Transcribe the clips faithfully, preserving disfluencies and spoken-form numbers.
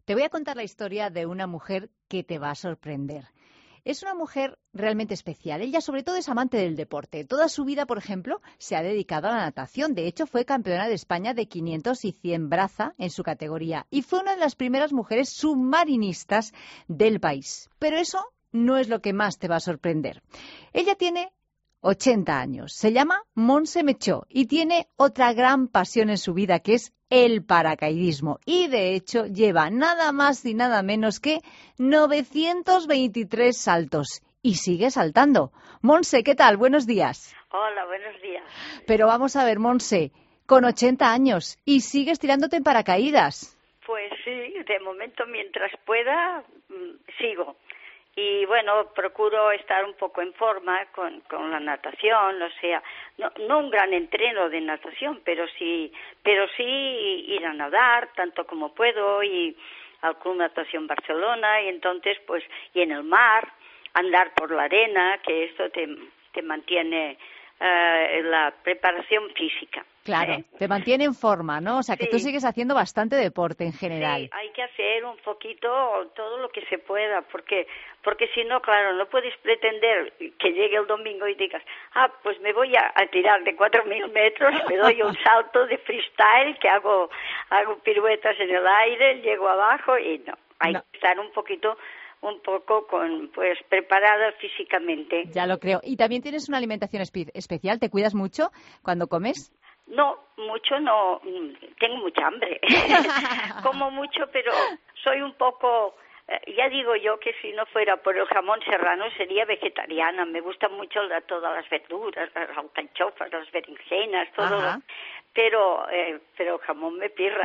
Te voy a contar la historia de una mujer que te va a sorprender. Es una mujer realmente especial. Ella sobre todo es amante del deporte. Toda su vida, por ejemplo, se ha dedicado a la natación. De hecho, fue campeona de España de quinientos y cien braza en su categoría. Y fue una de las primeras mujeres submarinistas del país. Pero eso no es lo que más te va a sorprender. Ella tiene ochenta años. Se llama Montse Mechó y tiene otra gran pasión en su vida, que es el paracaidismo. Y de hecho lleva nada más y nada menos que novecientos veintitrés saltos. Y sigue saltando. Montse, ¿qué tal? Buenos días. Hola, buenos días. Pero vamos a ver, Montse, con ochenta años y sigues tirándote en paracaídas. Pues sí, de momento mientras pueda, sigo. Y bueno, procuro estar un poco en forma con, con la natación, o sea, no, no un gran entreno de natación, pero sí, pero sí ir a nadar tanto como puedo, y al Club Natación Barcelona, y entonces pues, y en el mar, andar por la arena, que esto te, te mantiene eh, la preparación física. Claro, ¿eh? te mantiene en forma, ¿no? O sea, que Sí. tú sigues haciendo bastante deporte en general. Sí, hay que hacer un poquito todo lo que se pueda, porque porque si no, claro, no puedes pretender que llegue el domingo y digas, ah, pues me voy a, a tirar de cuatro mil metros, me doy un salto de freestyle, que hago hago piruetas en el aire, llego abajo y no, hay No. que estar un poquito un poco con pues preparada físicamente. Ya lo creo. ¿Y también tienes una alimentación espe- especial? ¿Te cuidas mucho cuando comes? No, mucho no, tengo mucha hambre, como mucho, pero soy un poco, eh, ya digo yo que si no fuera por el jamón serrano sería vegetariana. Me gustan mucho la, todas las verduras, las alcachofas, las berenjenas, todo, lo, pero eh, pero el jamón me pirra.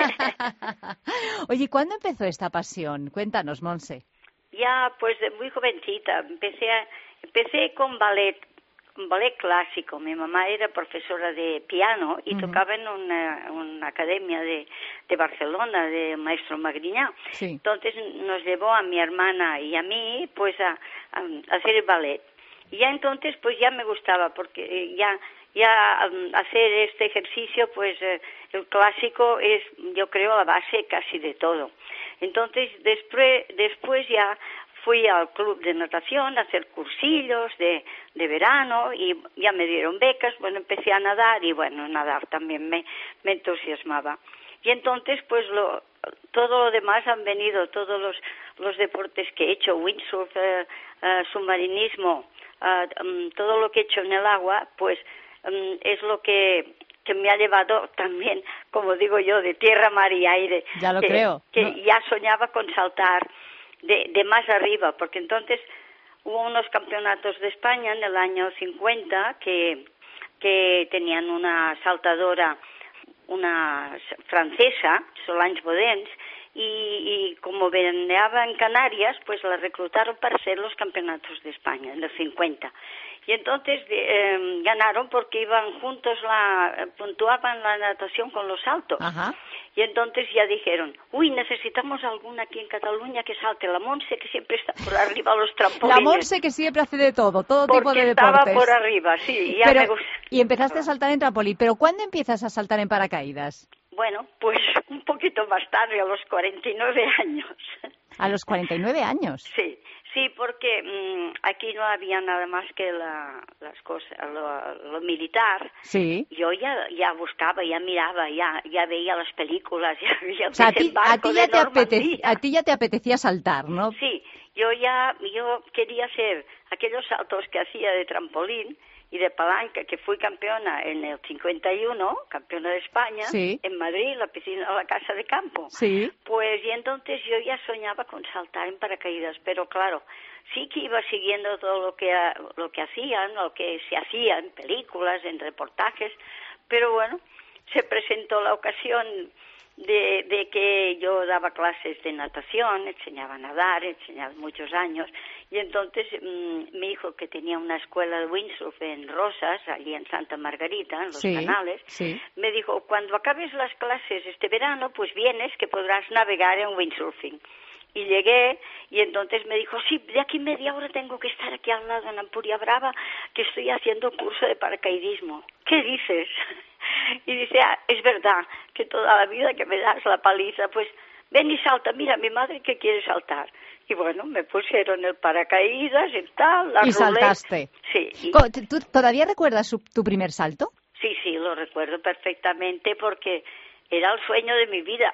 Oye, ¿cuándo empezó esta pasión? Cuéntanos, Montse. Ya, pues de muy jovencita, empecé a, empecé con ballet. ballet clásico. Mi mamá era profesora de piano y uh-huh. tocaba en una, una academia de, de Barcelona, de maestro Magriñá. Sí. Entonces nos llevó a mi hermana y a mí pues a, a, a hacer el ballet. Y ya entonces pues ya me gustaba, porque ya ya um, hacer este ejercicio, pues eh, el clásico es, yo creo, la base casi de todo. Entonces después después ya fui al club de natación a hacer cursillos de, de verano y ya me dieron becas. Bueno, empecé a nadar y bueno, nadar también me, me entusiasmaba. Y entonces pues lo, todo lo demás han venido, todos los, los deportes que he hecho, windsurf, eh, eh, submarinismo, eh, um, todo lo que he hecho en el agua, pues um, es lo que... que me ha llevado también, como digo yo, de tierra, mar y aire. Ya lo que, creo. Que no. ya soñaba con saltar de, de más arriba, porque entonces hubo unos campeonatos de España en el año cincuenta que, que tenían una saltadora, una francesa, Solange Bodens, y, y como veraneaba en Canarias, pues la reclutaron para ser los campeonatos de España en el cincuenta. Y entonces eh, ganaron porque iban juntos, la puntuaban la natación con los saltos. Ajá. Y entonces ya dijeron, uy, necesitamos alguna aquí en Cataluña que salte. La Montse, que siempre está por arriba de los trampolines. La Montse, que siempre hace de todo, todo porque tipo de deportes. estaba por arriba, sí. Ya Pero, me gusta. Y empezaste a saltar en trampolín. ¿Pero cuándo empiezas a saltar en paracaídas? Bueno, pues un poquito más tarde, a los cuarenta y nueve años. ¿A los cuarenta y nueve años? Sí, sí, porque mmm, aquí no había nada más que la, las cosas, lo, lo militar. Sí. Yo ya ya buscaba, ya miraba, ya ya veía las películas, ya veía el o sea, a ti, a ti ya de te apetecía, a ti ya te apetecía saltar, ¿no? Sí, yo ya yo quería hacer aquellos saltos que hacía de trampolín y de palanca, que fui campeona en el cincuenta y uno, campeona de España, sí. en Madrid, la piscina, la casa de campo. Sí. Pues y entonces yo ya soñaba con saltar en paracaídas, pero claro, sí que iba siguiendo todo lo que lo que hacían, lo que se hacía en películas, en reportajes, pero bueno, se presentó la ocasión de, de que yo daba clases de natación, enseñaba a nadar, enseñaba muchos años, y entonces mmm, mi hijo, que tenía una escuela de windsurf en Rosas, allí en Santa Margarita, en los sí, canales, sí. me dijo, cuando acabes las clases este verano, pues vienes, que podrás navegar en windsurfing. Y llegué, y entonces me dijo, sí, de aquí media hora tengo que estar aquí al lado en Ampuria Brava, que estoy haciendo curso de paracaidismo. ¿Qué dices? Y dice, ah, es verdad que toda la vida que me das la paliza, pues ven y salta, mira, mi madre que quiere saltar. Y bueno, me pusieron el paracaídas y tal, la Y ruleta. saltaste. Sí. Y... ¿Tú todavía recuerdas su, tu primer salto? Sí, sí, lo recuerdo perfectamente porque era el sueño de mi vida.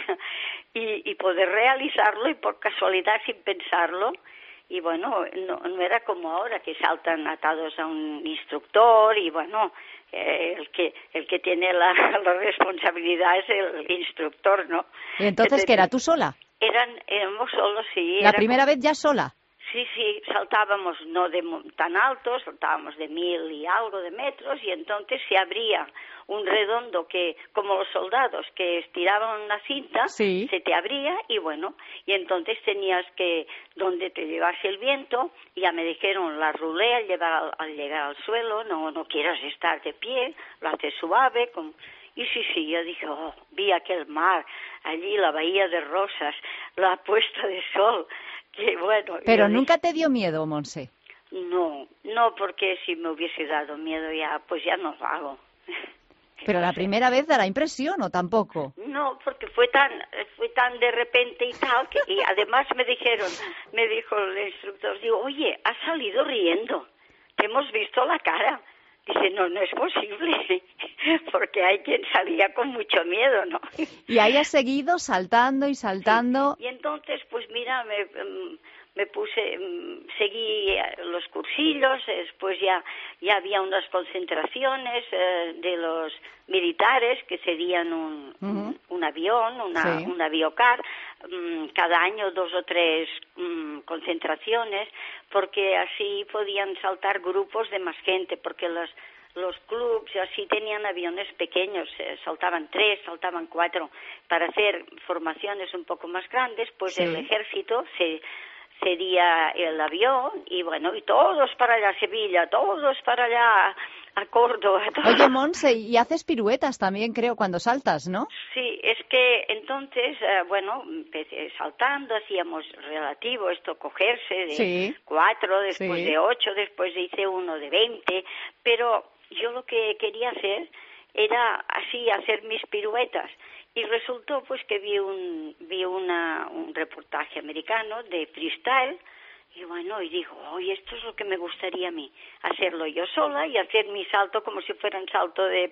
y, y poder realizarlo y por casualidad sin pensarlo. Y bueno, no, no era como ahora que saltan atados a un instructor y bueno, eh, el que el que tiene la, la responsabilidad es el instructor, ¿no? ¿Y entonces qué era, tú sola? Eran, éramos solos, sí. ¿La era primera como... vez ya sola? Sí, sí, saltábamos no de tan altos, saltábamos de mil y algo de metros y entonces se abría un redondo que, como los soldados, que estiraban una cinta, sí. se te abría y bueno, y entonces tenías que, donde te llevase el viento, ya me dijeron, la rulé al, llevar, al llegar al suelo, no, no quieras estar de pie, lo haces suave, como... Y sí, sí, yo dije, oh, vi aquel mar, allí la bahía de Rosas, la puesta de sol, que bueno. Pero nunca dije, te dio miedo, Monse. No, no, porque si me hubiese dado miedo ya, pues ya no lo hago. Pero la primera vez dará impresión, ¿o tampoco? No, porque fue tan, fue tan de repente y tal, que, y además me dijeron, me dijo el instructor, digo, oye, has salido riendo, te hemos visto la cara. Dice, no, no es posible, porque hay quien salía con mucho miedo, ¿no? Y ahí has seguido saltando y saltando. Sí. Y entonces, pues mira, me, me puse, seguí los cursillos, después ya, ya había unas concentraciones eh, de los militares que serían un, uh-huh. un, un avión, una, sí. un aviocar, um, cada año dos o tres um, concentraciones, porque así podían saltar grupos de más gente, porque los los clubs así tenían aviones pequeños, eh, saltaban tres, saltaban cuatro, para hacer formaciones un poco más grandes, pues sí. El ejército se sería el avión y bueno, y todos para allá a Sevilla, todos para allá a Córdoba. Todos. Oye, Monse, y haces piruetas también, creo, cuando saltas, ¿no? Sí, es que entonces, eh, bueno, empecé saltando, hacíamos relativo esto, cogerse de sí. cuatro, después sí. de ocho, después hice uno de veinte, pero yo lo que quería hacer era así, hacer mis piruetas. Y resultó pues que vi un vi una un reportaje americano de freestyle y bueno, y digo, oye, esto es lo que me gustaría a mí, hacerlo yo sola y hacer mi salto como si fuera un salto de,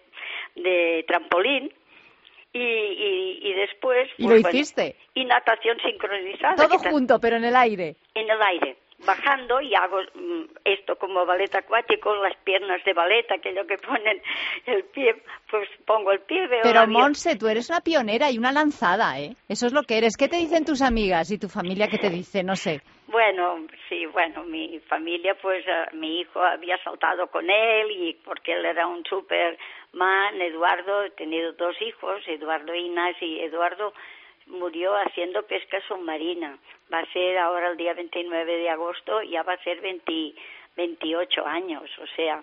de trampolín. Y, y, y después... ¿Y pues, lo hiciste? Bueno, y natación sincronizada. Todo junto, pero en el aire. En el aire. Bajando y hago mm, esto como ballet acuático, las piernas de ballet, aquello que ponen el pie, pues pongo el pie, veo Pero la Monse, tú eres una pionera y una lanzada, ¿eh? Eso es lo que eres. ¿Qué te dicen tus amigas y tu familia qué te dice? No sé. Bueno, sí, bueno, mi familia, pues uh, mi hijo había saltado con él y porque él era un superman, Eduardo, he tenido dos hijos, Eduardo e Inés, y Eduardo murió haciendo pesca submarina. Va a ser ahora el día veintinueve de agosto, ya va a ser veinte, veintiocho años, o sea.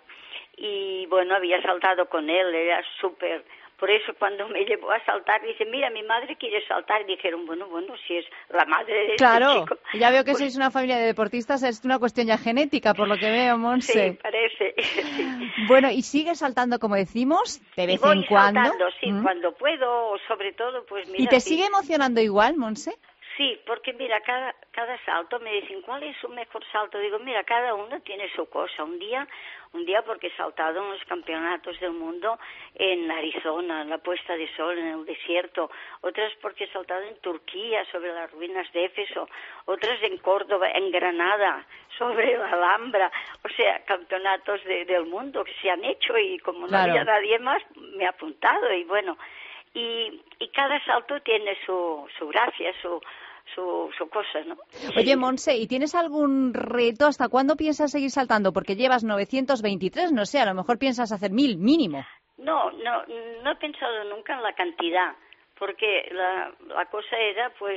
Y bueno, había saltado con él, era súper... Por eso cuando me llevó a saltar, dice, mira, mi madre quiere saltar. Y dijeron, bueno, bueno, si es la madre de claro, este chico. Ya veo que pues... sois una familia de deportistas, es una cuestión ya genética, por lo que veo, Monse. Sí, parece. Sí. Bueno, ¿y sigues saltando, como decimos, de vez y voy en cuando? saltando, sí, ¿Mm? cuando puedo, sobre todo, pues mira... ¿Y te sí. sigue emocionando igual, Monse? Sí, porque mira, cada cada salto me dicen, ¿cuál es su mejor salto? Digo, mira, cada uno tiene su cosa. Un día, un día porque he saltado en los campeonatos del mundo en Arizona, en la puesta de sol, en el desierto. Otras porque he saltado en Turquía, sobre las ruinas de Éfeso. Otras en Córdoba, en Granada, sobre la Alhambra. O sea, campeonatos de, del mundo que se han hecho y como claro. no había nadie más, me he apuntado y bueno... Y, y cada salto tiene su, su gracia, su, su, su cosa, ¿no? Oye, Monse, ¿y tienes algún reto? ¿Hasta cuándo piensas seguir saltando? Porque llevas novecientos veintitrés, no sé, a lo mejor piensas hacer mil mínimo. No, no, no he pensado nunca en la cantidad, porque la, la cosa era, pues,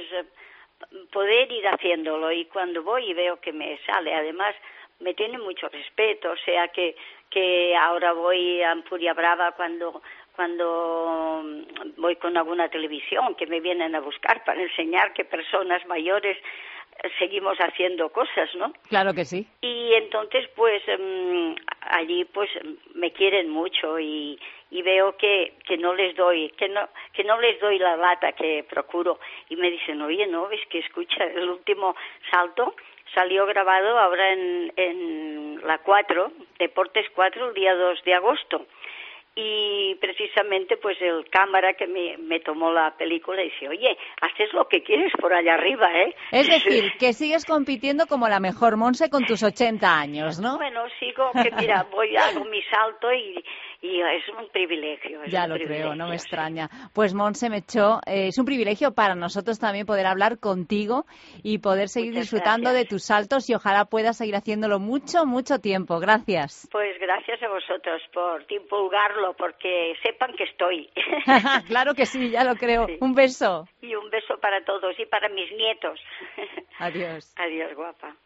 poder ir haciéndolo y cuando voy y veo que me sale, además me tiene mucho respeto, o sea que, que ahora voy a Ampuria Brava cuando... cuando voy con alguna televisión que me vienen a buscar para enseñar que personas mayores seguimos haciendo cosas, ¿no? Claro que sí. Y entonces, pues, um, allí, pues, me quieren mucho y, y veo que, que no les doy, que no, que no les doy la lata que procuro. Y me dicen, oye, ¿no ves que escucha el último salto? Salió grabado ahora en, en la cuatro, Deportes cuatro, el día dos de agosto. Y precisamente pues el cámara que me, me tomó la película dice, oye, haces lo que quieres por allá arriba, ¿eh? Es decir, que sigues compitiendo como la mejor, Montse, con tus ochenta años, ¿no? Bueno, sigo, que mira, voy, hago mi salto y, y es un privilegio. Es ya un lo privilegio, creo, no me sí. extraña. Pues Montse Mechó, eh, es un privilegio para nosotros también poder hablar contigo y poder seguir Muchas disfrutando gracias. de tus saltos y ojalá puedas seguir haciéndolo mucho, mucho tiempo. Gracias. Pues gracias a vosotros por divulgarlo, porque sepan que estoy. Claro que sí, ya lo creo. Sí. Un beso. Y un beso para todos y para mis nietos. Adiós. Adiós, guapa.